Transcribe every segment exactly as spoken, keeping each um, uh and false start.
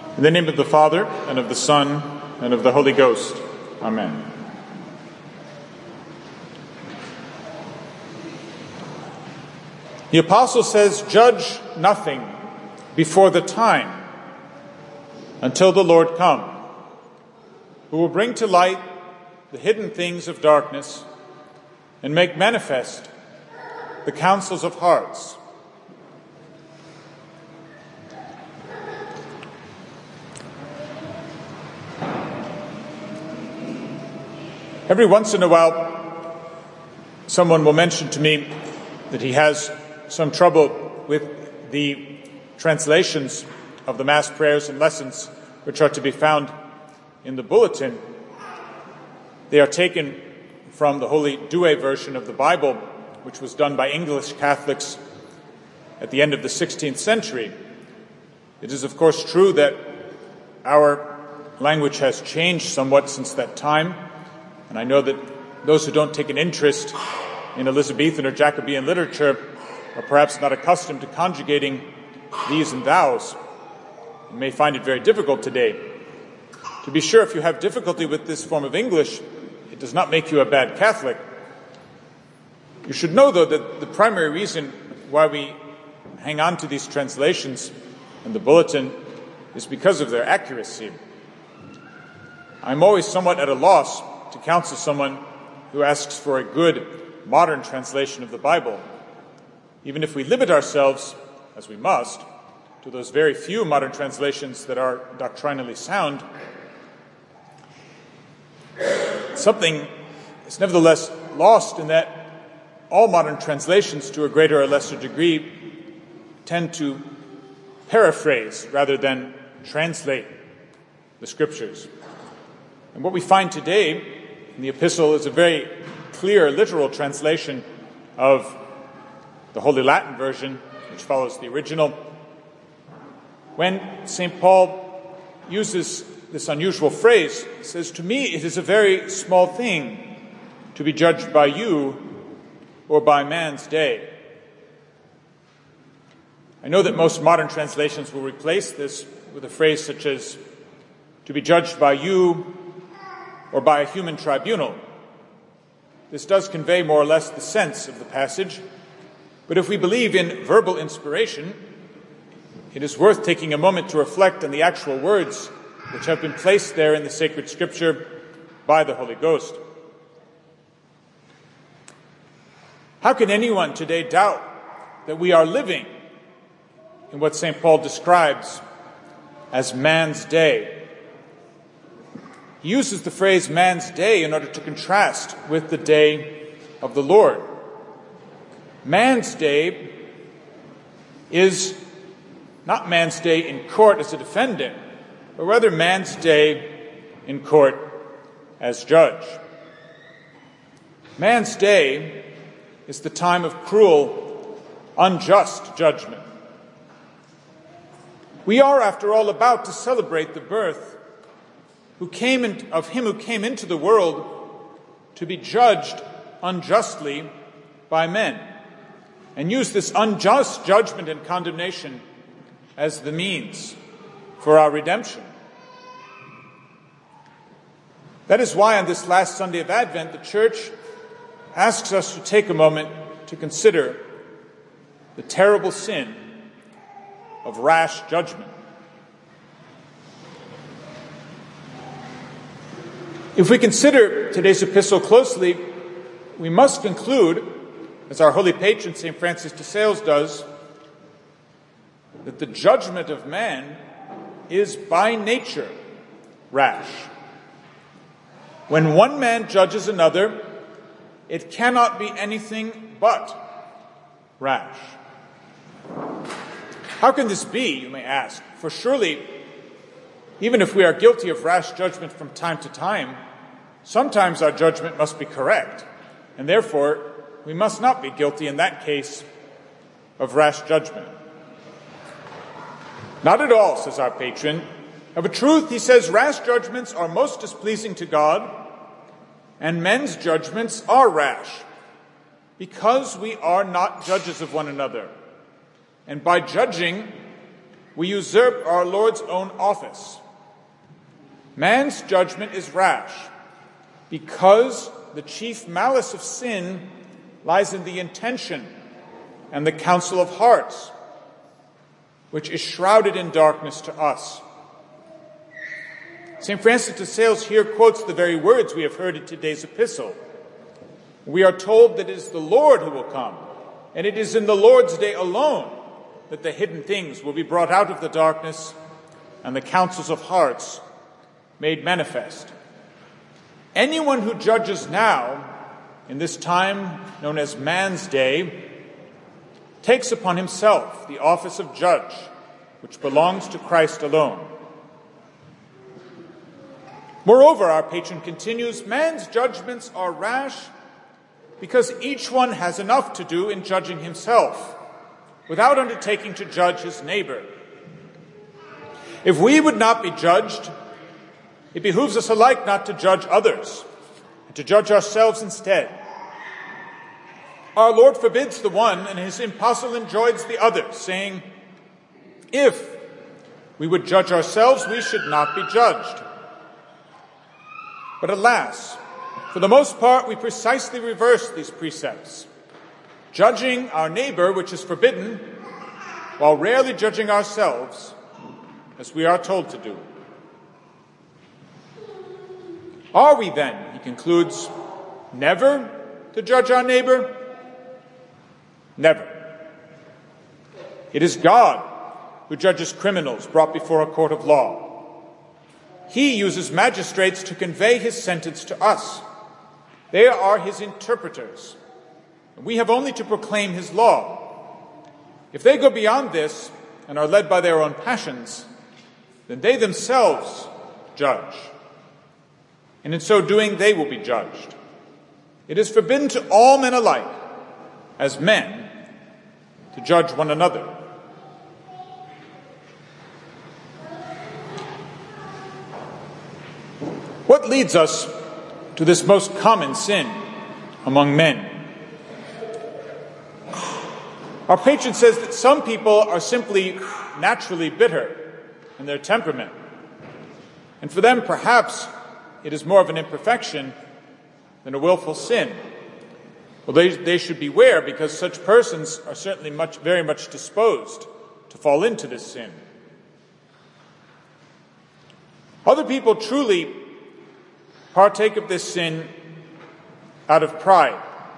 In the name of the Father, and of the Son, and of the Holy Ghost. Amen. The apostle says, "Judge nothing before the time, until the Lord come, who will bring to light the hidden things of darkness and make manifest the counsels of hearts." Every once in a while, someone will mention to me that he has some trouble with the translations of the Mass prayers and lessons which are to be found in the bulletin. They are taken from the Holy Douay version of the Bible, which was done by English Catholics at the end of the sixteenth century. It is, of course, true that our language has changed somewhat since that time, and I know that those who don't take an interest in Elizabethan or Jacobean literature are perhaps not accustomed to conjugating these and thous. You may find it very difficult today. To be sure, if you have difficulty with this form of English, it does not make you a bad Catholic. You should know, though, that the primary reason why we hang on to these translations in the bulletin is because of their accuracy. I'm always somewhat at a loss to counsel someone who asks for a good modern translation of the Bible, even if we limit ourselves, as we must, to those very few modern translations that are doctrinally sound. Something is nevertheless lost in that all modern translations, to a greater or lesser degree, tend to paraphrase rather than translate the Scriptures. And what we find today in the epistle is a very clear literal translation of the Holy Latin version, which follows the original. When Saint Paul uses this unusual phrase, he says, "To me it is a very small thing to be judged by you or by man's day." I know that most modern translations will replace this with a phrase such as, "to be judged by you or by a human tribunal." This does convey more or less the sense of the passage, but if we believe in verbal inspiration, it is worth taking a moment to reflect on the actual words which have been placed there in the sacred Scripture by the Holy Ghost. How can anyone today doubt that we are living in what Saint Paul describes as man's day? He uses the phrase man's day in order to contrast with the day of the Lord. Man's day is not man's day in court as a defendant, but rather man's day in court as judge. Man's day is the time of cruel, unjust judgment. We are, after all, about to celebrate the birth who came in, of him who came into the world to be judged unjustly by men, and use this unjust judgment and condemnation as the means for our redemption. That is why on this last Sunday of Advent, the Church asks us to take a moment to consider the terrible sin of rash judgment. If we consider today's epistle closely, we must conclude, as our holy patron Saint Francis de Sales does, that the judgment of man is by nature rash. When one man judges another, it cannot be anything but rash. How can this be, you may ask? For surely, even if we are guilty of rash judgment from time to time, sometimes our judgment must be correct, and therefore we must not be guilty in that case of rash judgment. Not at all, says our patron. Of a truth, he says, rash judgments are most displeasing to God, and men's judgments are rash, because we are not judges of one another. And by judging, we usurp our Lord's own office. Man's judgment is rash because the chief malice of sin lies in the intention and the counsel of hearts, which is shrouded in darkness to us. Saint Francis de Sales here quotes the very words we have heard in today's epistle. We are told that it is the Lord who will come, and it is in the Lord's day alone that the hidden things will be brought out of the darkness and the counsels of hearts made manifest. Anyone who judges now, in this time known as man's day, takes upon himself the office of judge, which belongs to Christ alone. Moreover, our patron continues, man's judgments are rash because each one has enough to do in judging himself, without undertaking to judge his neighbor. If we would not be judged, it behooves us alike not to judge others, and to judge ourselves instead. Our Lord forbids the one, and his apostle enjoins the other, saying, if we would judge ourselves, we should not be judged. But alas, for the most part, we precisely reverse these precepts, judging our neighbor, which is forbidden, while rarely judging ourselves, as we are told to do. Are we then, he concludes, never to judge our neighbor? Never. It is God who judges criminals brought before a court of law. He uses magistrates to convey his sentence to us. They are his interpreters. We have only to proclaim his law. If they go beyond this and are led by their own passions, then they themselves judge. And in so doing, they will be judged. It is forbidden to all men alike, as men, to judge one another. What leads us to this most common sin among men? Our patron says that some people are simply naturally bitter in their temperament. And for them, perhaps, it is more of an imperfection than a willful sin. Well, they, they should beware, because such persons are certainly much, very much disposed to fall into this sin. Other people truly partake of this sin out of pride,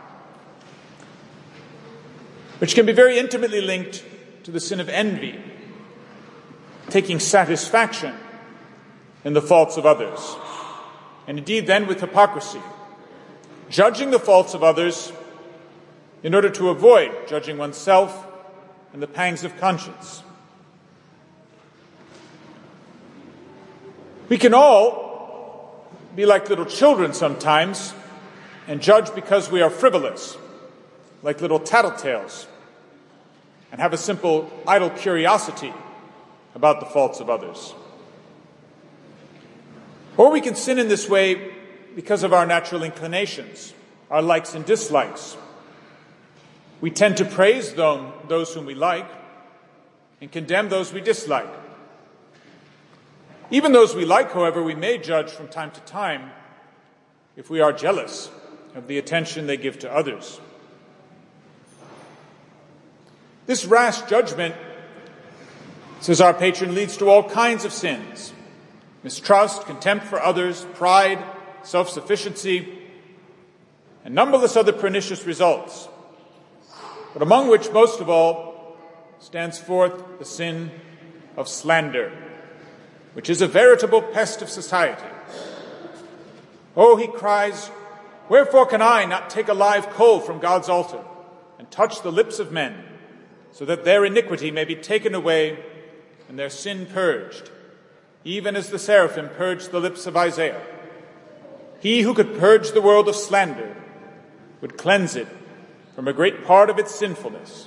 which can be very intimately linked to the sin of envy, taking satisfaction in the faults of others, and indeed then with hypocrisy, judging the faults of others in order to avoid judging oneself and the pangs of conscience. We can all be like little children sometimes and judge because we are frivolous, like little tattletales, and have a simple idle curiosity about the faults of others. Or we can sin in this way because of our natural inclinations, our likes and dislikes. We tend to praise them, those whom we like, and condemn those we dislike. Even those we like, however, we may judge from time to time if we are jealous of the attention they give to others. This rash judgment, says our patron, leads to all kinds of sins: mistrust, contempt for others, pride, self-sufficiency, and numberless other pernicious results, but among which most of all stands forth the sin of slander, which is a veritable pest of society. Oh, he cries, wherefore can I not take a live coal from God's altar and touch the lips of men, so that their iniquity may be taken away and their sin purged, even as the seraphim purged the lips of Isaiah? He who could purge the world of slander would cleanse it from a great part of its sinfulness.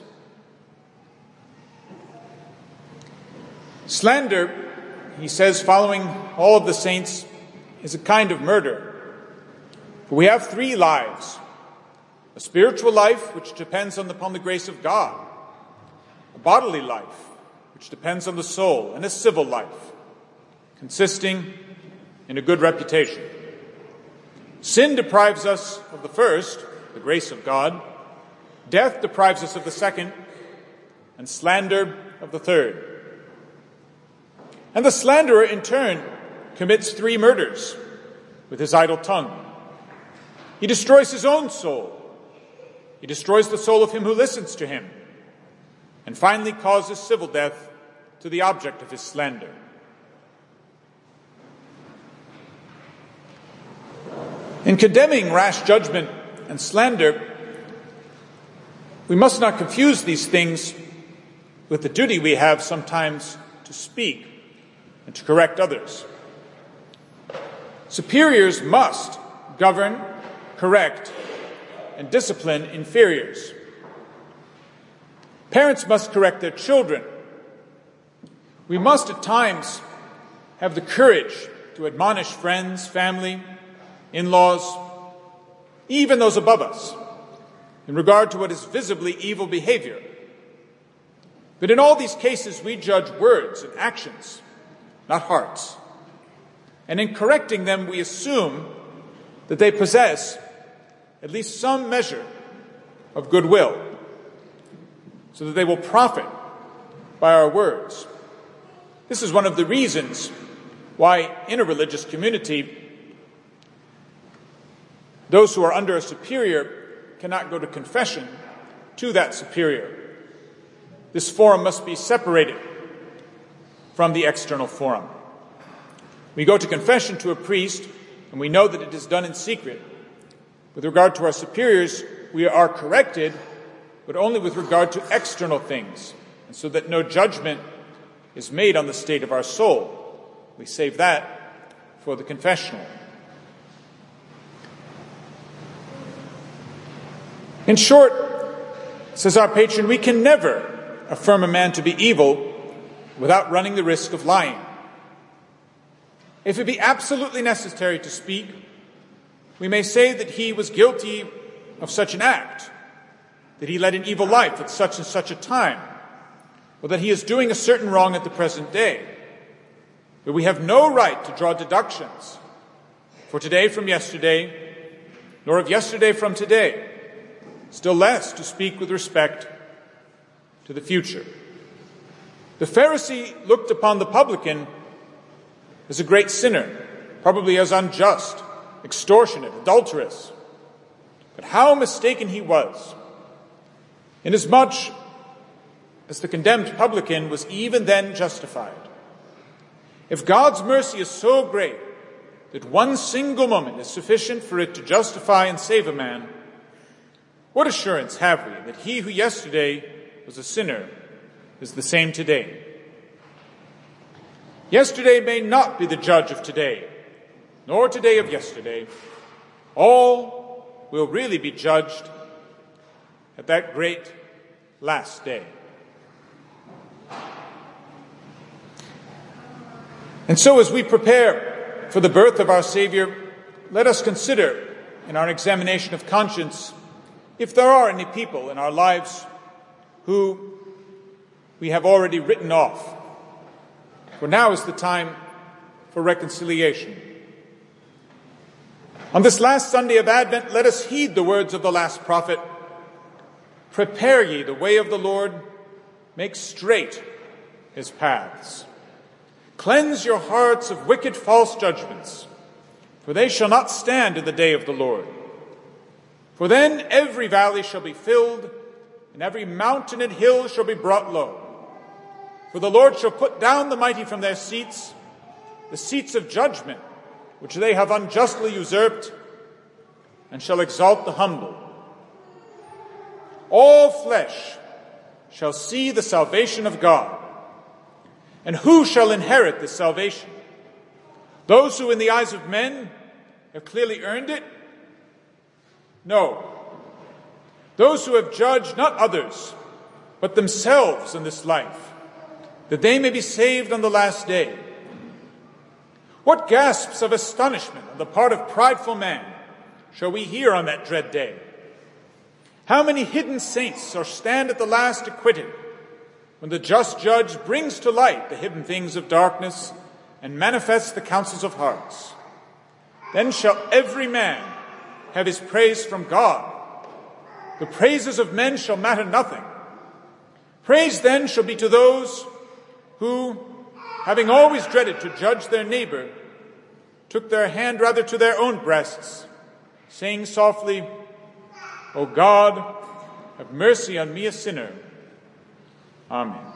Slander, he says, following all of the saints, is a kind of murder. For we have three lives: a spiritual life, which depends on the, upon the grace of God; a bodily life, which depends on the soul, and a civil life, consisting in a good reputation. Sin deprives us of the first, the grace of God. Death deprives us of the second, and slander of the third. And the slanderer, in turn, commits three murders with his idle tongue. He destroys his own soul. He destroys the soul of him who listens to him, and finally causes civil death to the object of his slander. In condemning rash judgment and slander, we must not confuse these things with the duty we have sometimes to speak and to correct others. Superiors must govern, correct, and discipline inferiors. Parents must correct their children. We must at times have the courage to admonish friends, family, in-laws, even those above us, in regard to what is visibly evil behavior. But in all these cases, we judge words and actions, not hearts. And in correcting them, we assume that they possess at least some measure of goodwill, so that they will profit by our words. This is one of the reasons why in a religious community, those who are under a superior cannot go to confession to that superior. This forum must be separated from the external forum. We go to confession to a priest, and we know that it is done in secret. With regard to our superiors, we are corrected, but only with regard to external things, and so that no judgment is made on the state of our soul. We save that for the confessional. In short, says our patron, we can never affirm a man to be evil without running the risk of lying. If it be absolutely necessary to speak, we may say that he was guilty of such an act, that he led an evil life at such and such a time, or that he is doing a certain wrong at the present day. But we have no right to draw deductions for today from yesterday, nor of yesterday from today, still less to speak with respect to the future. The Pharisee looked upon the publican as a great sinner, probably as unjust, extortionate, adulterous. But how mistaken he was, inasmuch as the condemned publican was even then justified. If God's mercy is so great that one single moment is sufficient for it to justify and save a man, what assurance have we that he who yesterday was a sinner is the same today? Yesterday may not be the judge of today, nor today of yesterday. All will really be judged at that great last day. And so as we prepare for the birth of our Savior, let us consider in our examination of conscience if there are any people in our lives who we have already written off. For now is the time for reconciliation. On this last Sunday of Advent, let us heed the words of the last prophet. Prepare ye the way of the Lord, make straight his paths. Cleanse your hearts of wicked false judgments, for they shall not stand in the day of the Lord. For then every valley shall be filled, and every mountain and hill shall be brought low. For the Lord shall put down the mighty from their seats, the seats of judgment, which they have unjustly usurped, and shall exalt the humble. All flesh shall see the salvation of God. And who shall inherit this salvation? Those who in the eyes of men have clearly earned it? No. Those who have judged not others, but themselves in this life, that they may be saved on the last day. What gasps of astonishment on the part of prideful man shall we hear on that dread day? How many hidden saints shall stand at the last acquitted, when the just judge brings to light the hidden things of darkness and manifests the counsels of hearts. Then shall every man have his praise from God. The praises of men shall matter nothing. Praise then shall be to those who, having always dreaded to judge their neighbor, took their hand rather to their own breasts, saying softly, O God, have mercy on me, a sinner. Amen.